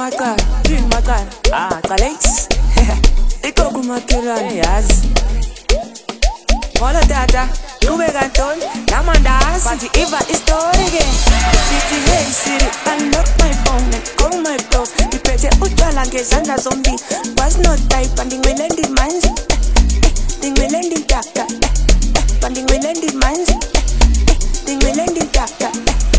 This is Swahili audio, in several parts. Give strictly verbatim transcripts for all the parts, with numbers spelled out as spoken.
kumaka, yini makala? Ah, calates. Iko kumakirani yazi. Mola tata, kube kanton, namandas. But Eva is story again. City hey city, unlock my phone and call my bros. Ipete utwala ngezandla zombili. Was not type and ngwelendi manje. Ngwelendi tata. Banding ngwelendi manje. Ngwelendi tata.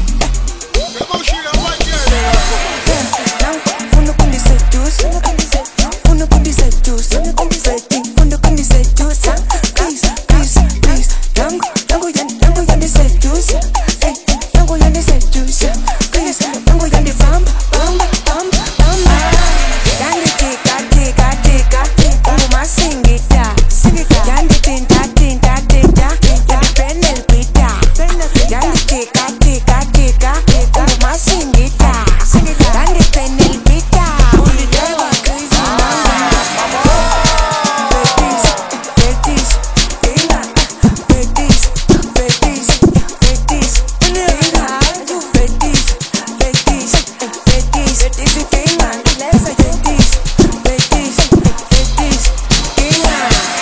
Fundo kundi seduce, fundo kundi seduce, fundo kundi seduce. Please, please, please, yango, yango yandi, yango yandi seduce. Hey, yango yandi seduce. Please, yango yandi bamba, bamba, bamba, bamba. Yandi tika, tika, tika, ungu masingita, yandi tinta, tinta, tinta, yandi penel pita. Yandi tika, tika, tika, ungu masingita, yandi penel pita. Undi driver crazy mama. Fetish, fetish, dinga. Fetish, fetish, fetish, dinga. Fetish, fetish, fetish, fetish, dinga. Fetish, fetish, fetish, dinga.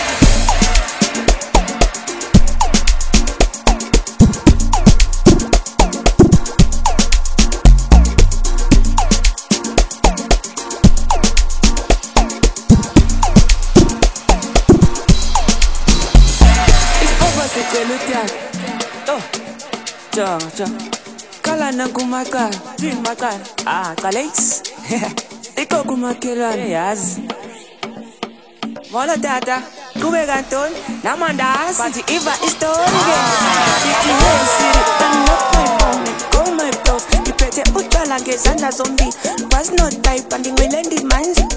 It's over, security. Oh, ja, ja. Kala na kumaka, yini makala? Ah, calates. Iko kumakirani yazi. Mola tata, kube kanton, namandas. But Eva is story again. City hey city, unlock my phone and call my bros. Ipete utwala ngezandla zombili. Was not type and ngwelendi manje.